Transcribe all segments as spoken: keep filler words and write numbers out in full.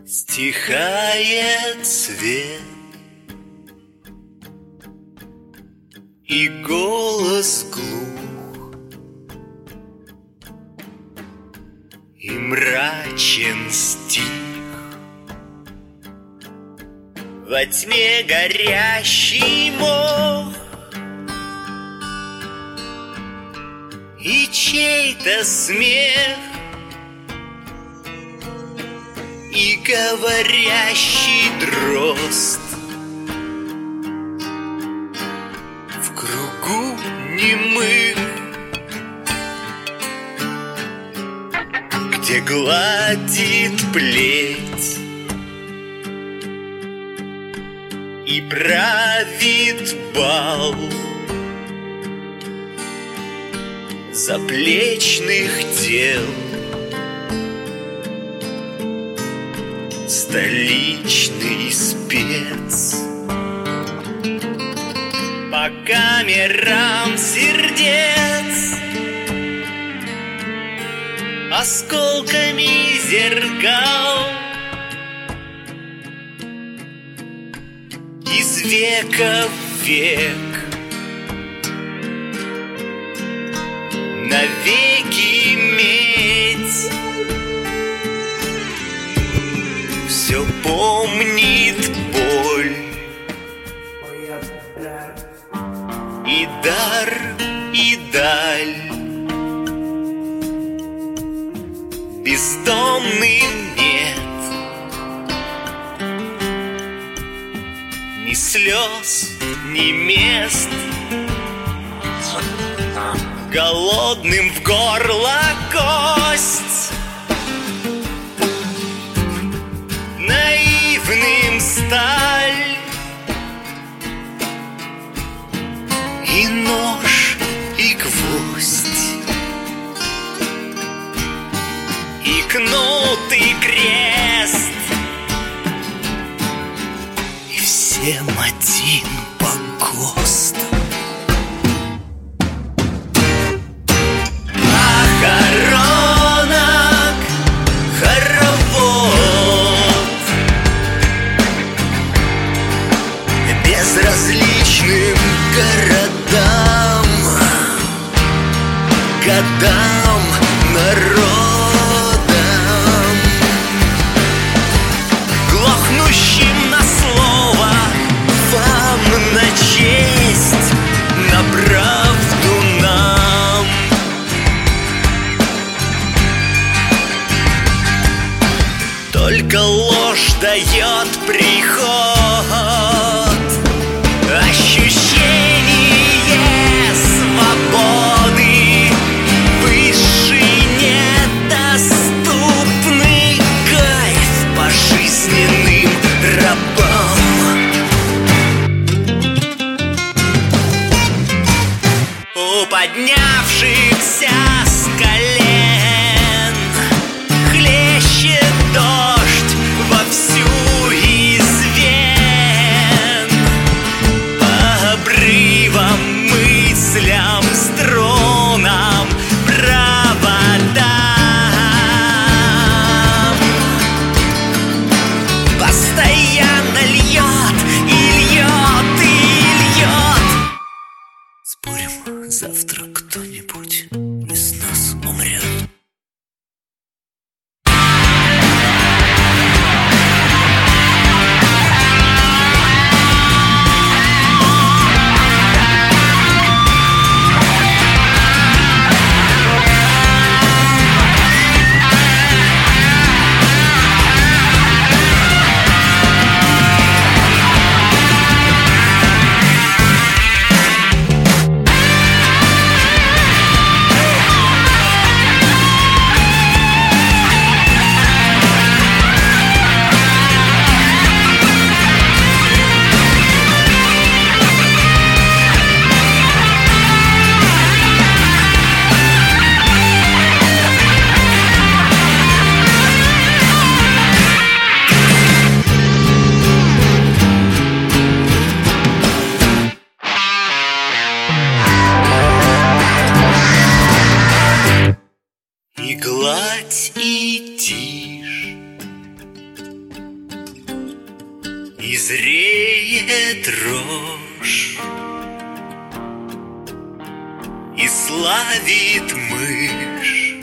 Стихает свет, и голос глух, и мрачен стих. Во тьме горящий мох, и чей-то смех, и говорящий дрозд. В кругу немых, где гладит плеть и правит бал заплечных дел столичный спец. По камерам сердец, осколками зеркал, из века в век, навеки медь все помнит боль и дар, и даль. Бездомным нет ни слез, ни мест, голодным в горло кость, наивным сталь, и нож, и гвоздь, и кнут, и крест, и всем один погост. Похоронок хоровод безразличным городам, годам, народам, глохнущим на слово, вам на честь, на правду нам. Только ложь дает приход, ощущение свободы, высший недоступный кайф пожизненным рабам. У поднявшихся с колен хлещет дождь вовсю из вен. По зреет рожь и славит мышь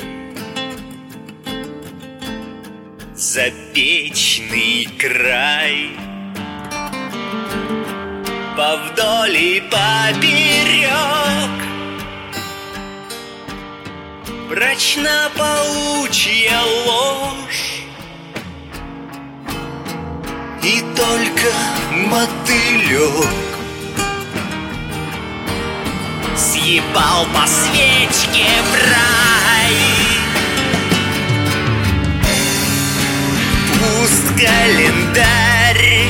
запечный край. Повдоль и поперек прочна паучья ложь, и только мотылек съебал по свечке в рай. Пуст календарь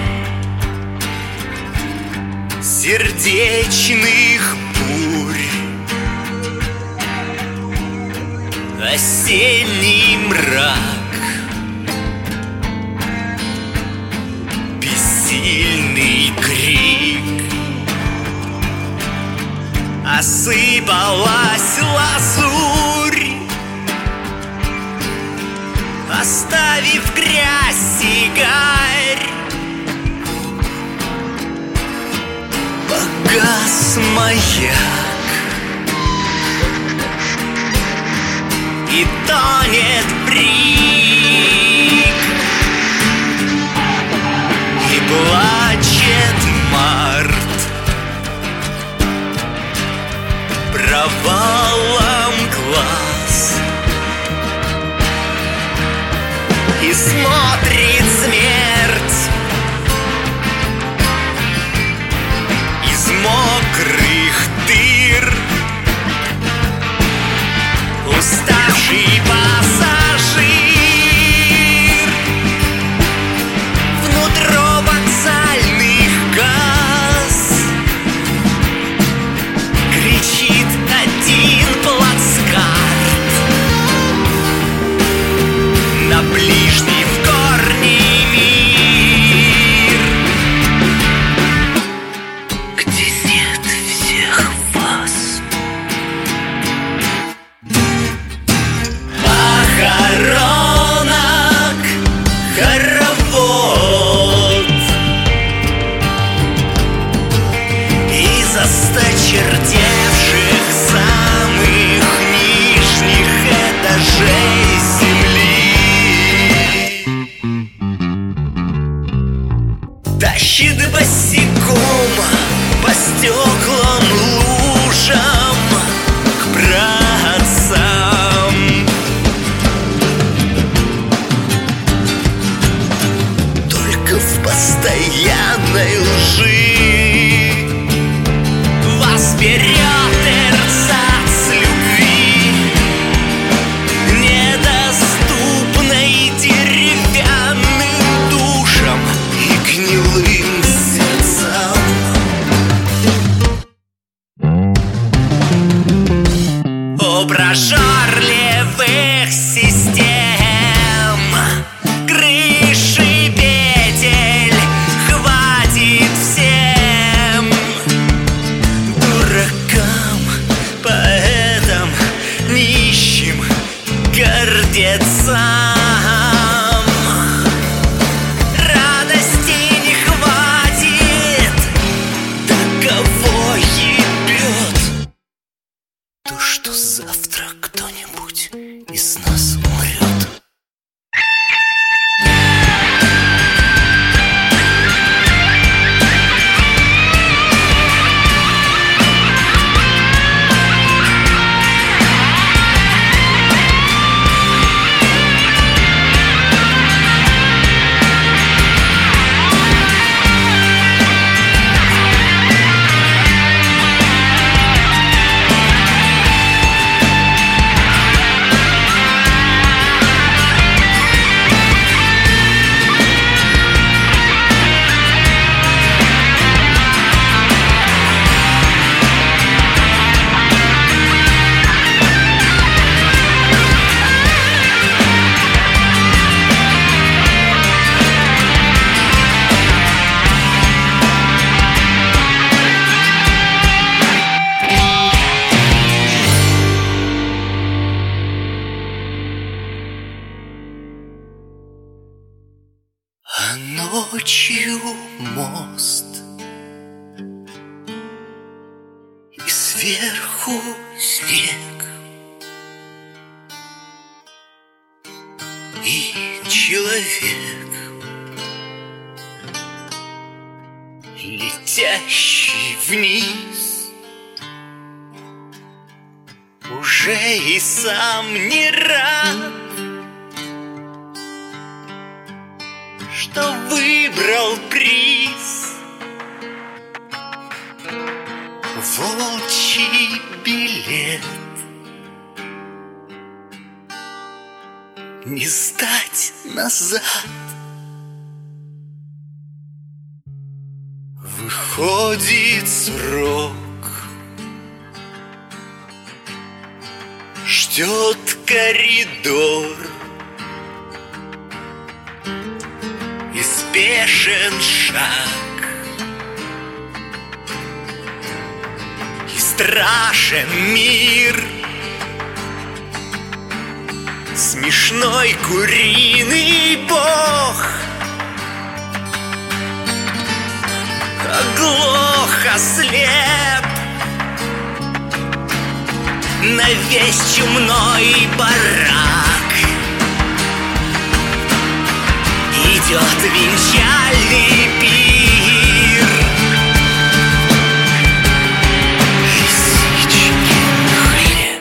сердечных бурь, осенний мрак, бессильный крик. Осыпалась лазурь, оставив грязь и гарь. Погас маяк и тонет брик, и плачет март провалом глаз, и смотрит смерть из мокрых дыр. Уставший пассажир внутро вокзальных касс кричит один плацкарт на ближний в корне мир, где нет всех вас. Похоронок хоровод из осточертевших самых нижних этажей земли тащит босиком по стеклам лужам к праотцам. Только в постоянной лжи вас берет эрзац любви, недоступной деревянным душам и гнилым сердцам. У прожорливых систем крыши петель хватит всем. А ночью мост, и сверху снег, и человек, летящий вниз, уже и сам не рад, что выбрал приз. Волчий билет. Не сдать назад. Выходит срок, ждет коридор, и спешен шаг, и страшен мир. Смешной куриный бог оглох, ослеп на весь чумной барак. Идет венчальный пир, Лисичкин хлеб.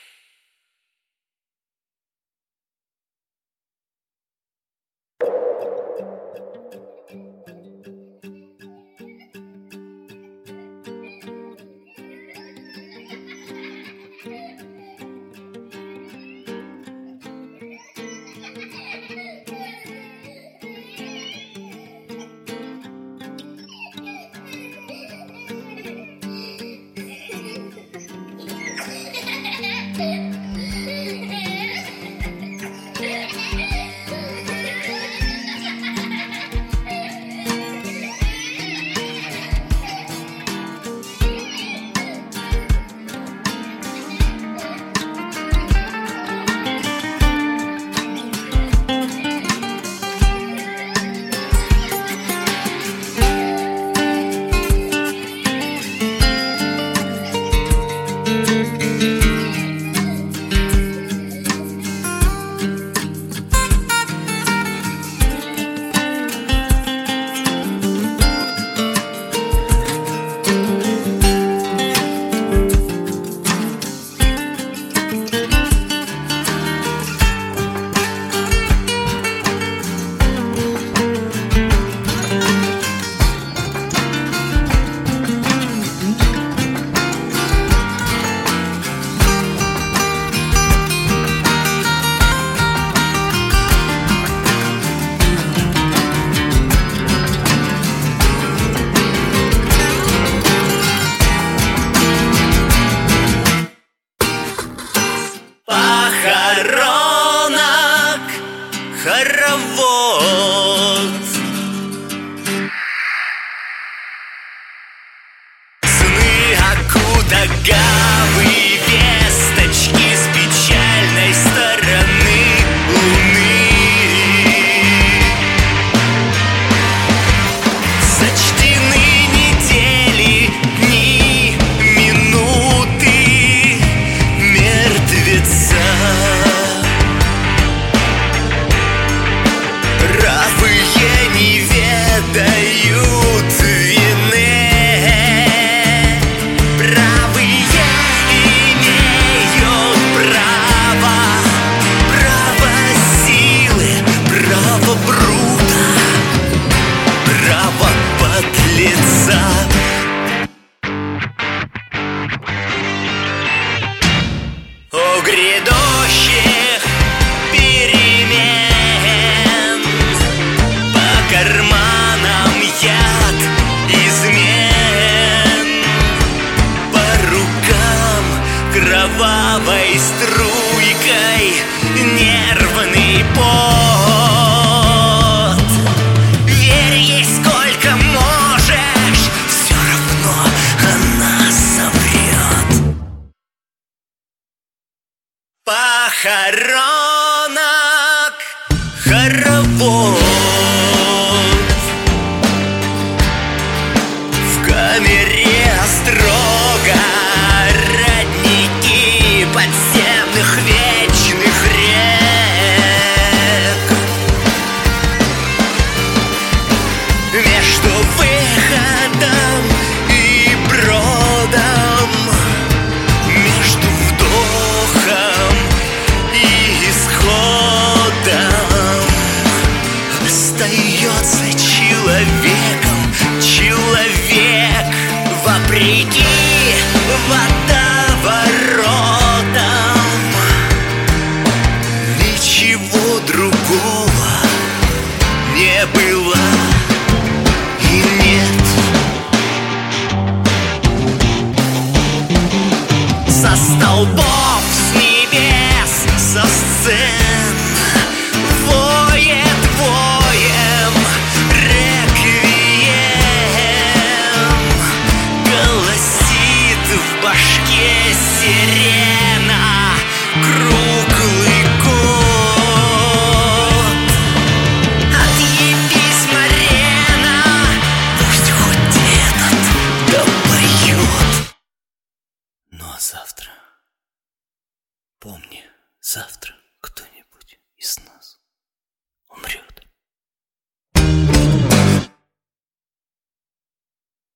Хоровод. Сны Акутагавы, весточки с печальной стороны луны. Сочтены недели, дни, минуты мертвеца. Правые не ведают вины, правые имеют право, право силы, право брута, право подлеца. О грядущих перемен, по карманам яд измен, по рукам кровавой струйкой нервный пот. Верь ей сколько можешь, все равно она соврет. Похоронок хоровод. остается человеком. Человек вопреки водоворотам. Ничего другого не было и нет. Со столбов, с небес, со сцен воет воем реквием. Голосит в башке сирена круглый год. Отъебись, Марена, пусть хоть этот допоет. Ну а завтра, помни, завтра кто-нибудь из нас умрет.